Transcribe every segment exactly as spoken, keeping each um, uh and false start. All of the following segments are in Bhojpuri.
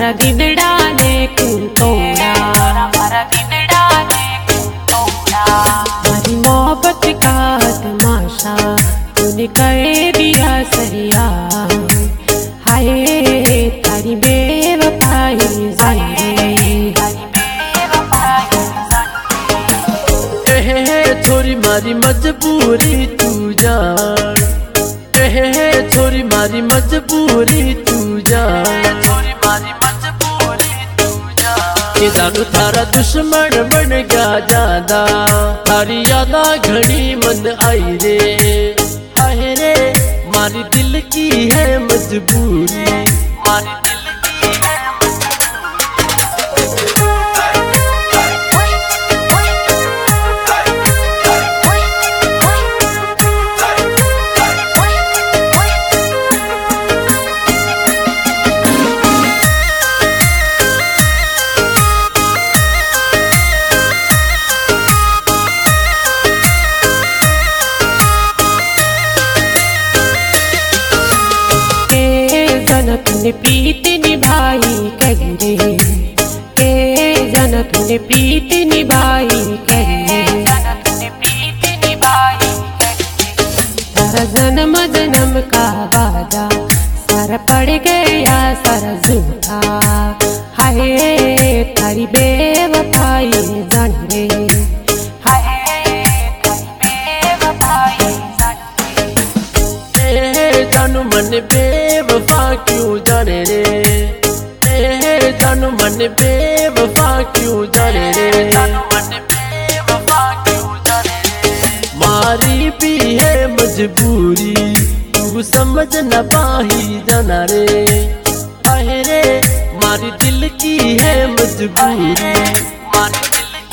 मारा दिलड़ा ने क्यों तोड़ा, मारा दिलड़ा ने क्यों तोड़ा। मारी मोहब्बत का तमाशा तूने कर दिया सरिया, हाय तारी बेवफाई जाने, छोरी मारी मजबूरी तू जान, ए छोरी मारी मजबूरी तू जान, छोरी मारी मजबूरी तू जान। ये जानू थारा दुश्मन बन गया ज्यादा, थारी यादा घड़ी मन आई रे, आए रे मारी दिल की है मजबूरी, मारी दिल की है जन तूने प्रीत निभाई कहरे, ए जन तूने प्रीत निभाई कहरे, जन तूने प्रीत निभाई कहरे। सारा जन्म जन्म का वादा सारा पड़ गया सारा झूठा, हाय तारी बेवफाई जान रे, हाय तारी बेवफाई जान रे। जानू मन बेवफा क्यों जाने रे, ए जानू मन बेवफा क्यों जाने रे, जानू मन बेवफा क्यों जाने रे। मारी भी है मजबूरी तू समझ न पाही जाना रे, आए रे मारी दिल की है मजबूरी, मारी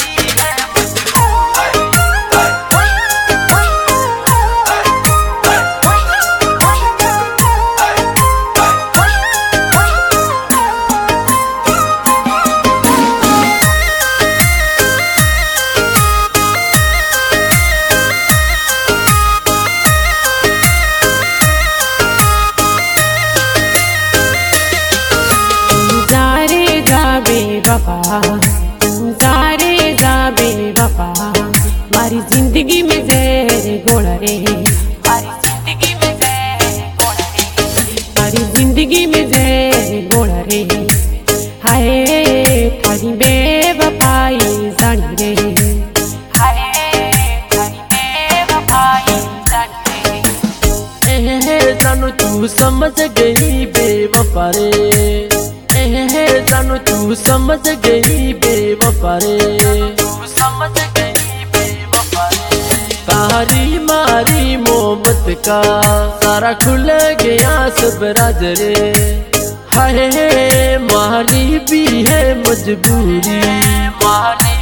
बापा सारे जाबे बापा, मारी जिंदगी में जहर घोल रे, मारी जिंदगी में जहर घोल रे, मारी जिंदगी में जहर घोल रे, हाय थारी बेवफाई जान रे, हाय थारी बेवफाई जान रे। जानू तू समझ गई बेवफा रे, जानू तू समझ गई बेवफा रे, तू समझ गई बेवफा रे। तारी मारी मोहब्बत का सारा खुल गया सब राज रे, हाय मारी भी है मजबूरी, मारी